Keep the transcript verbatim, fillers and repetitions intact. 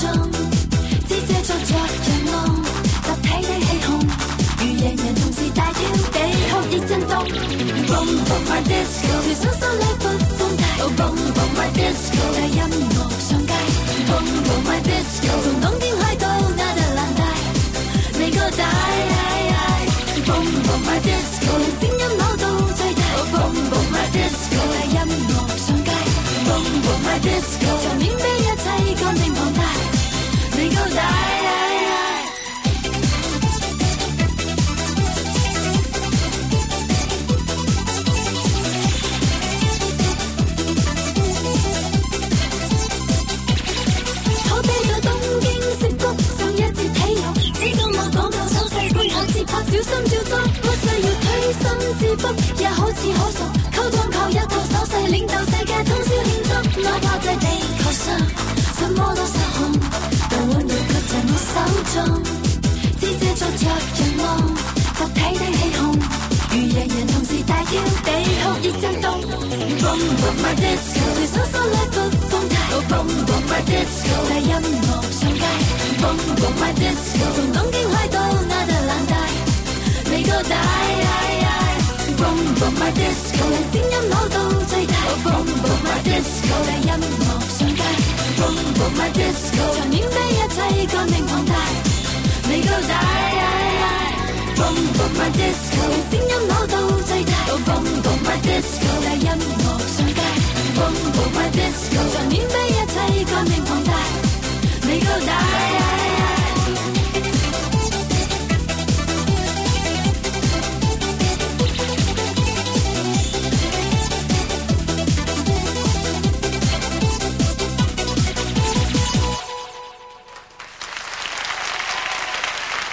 中，只借着着人浪，集體的起哄，如贏人同時大跳地哭亦震動。Boom boom my disco， 條手手禮撥風大。Oh boom boom my disco， 帶音樂上街。Boom boom my disco， 從東京開到亞特蘭大，美國大。Boom boom my disco， 聲音扭到最大。Oh boom boom my disco， 帶音樂上街。Boom boom my disco， 場面比一切更更龐大，美國大。小心照作，不需要推心置腹，也好似可傻。溝通靠一套手勢，領導世界通宵慶祝。哪怕在地球上，什麼都失控，但溫柔卻在我手中。只借着着人浪，集體的起哄，如贏人同時大跳地哭亦震動。Boom boom my disco， 隨手手禮撥風大。Oh boom boom my disco， 帶音樂上街。Boom boom my disco， 從東京開到亞特蘭大。美國大 ，Boom boom my disco， 聲音扭到最大。Boom boom my disco， 帶音樂上街。Boom boom my disco， 場面比一切更更龐大。美國大 ，Boom boom my disco， 聲音扭到。